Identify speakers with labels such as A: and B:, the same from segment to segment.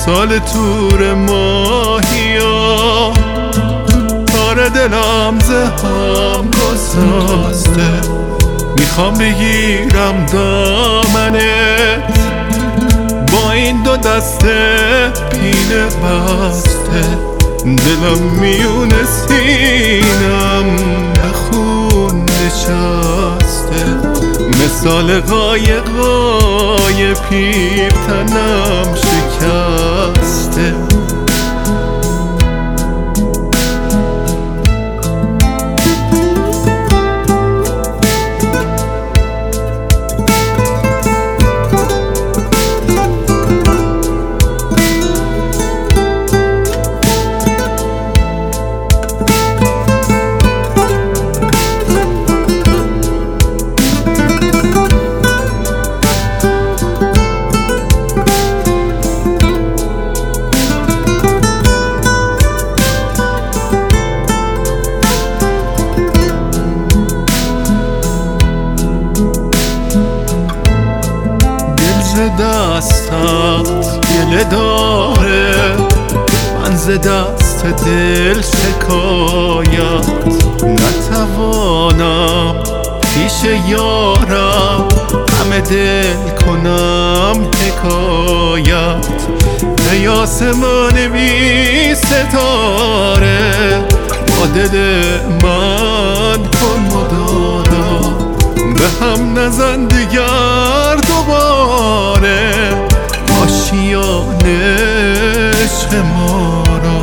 A: مثال تور ماهیا، تار دلم زهام گسسته، میخوام بگیرم دامنت، با این دو دسته پینه بسته، دلم میون سینم به خون نشسته، مثال قایقای پیر تنم شکسته. دستت گله داره، من ز دست دل شکایت نتوانم، پیش یارم همه دل کنم حکایت. ای آسمان بی ستاره، با دل من کن مدارا، به هم نزن دیگر دوباره آشیانه عشق ما را.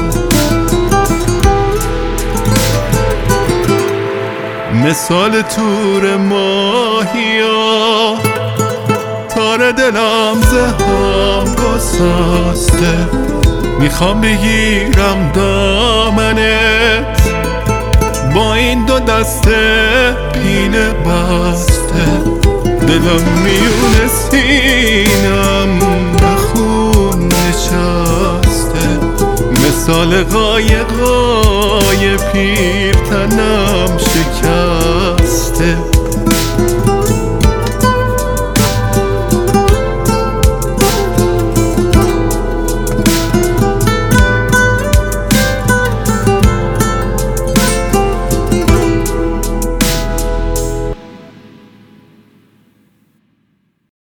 A: مثال تور ماهیا، تار دلم زهام گسسته، میخوام بگیرم دامنت، با این دو دسته پینه بسته، دلم میون سینم به خون نشسته، مثال قایقای پیر تنم شکسته.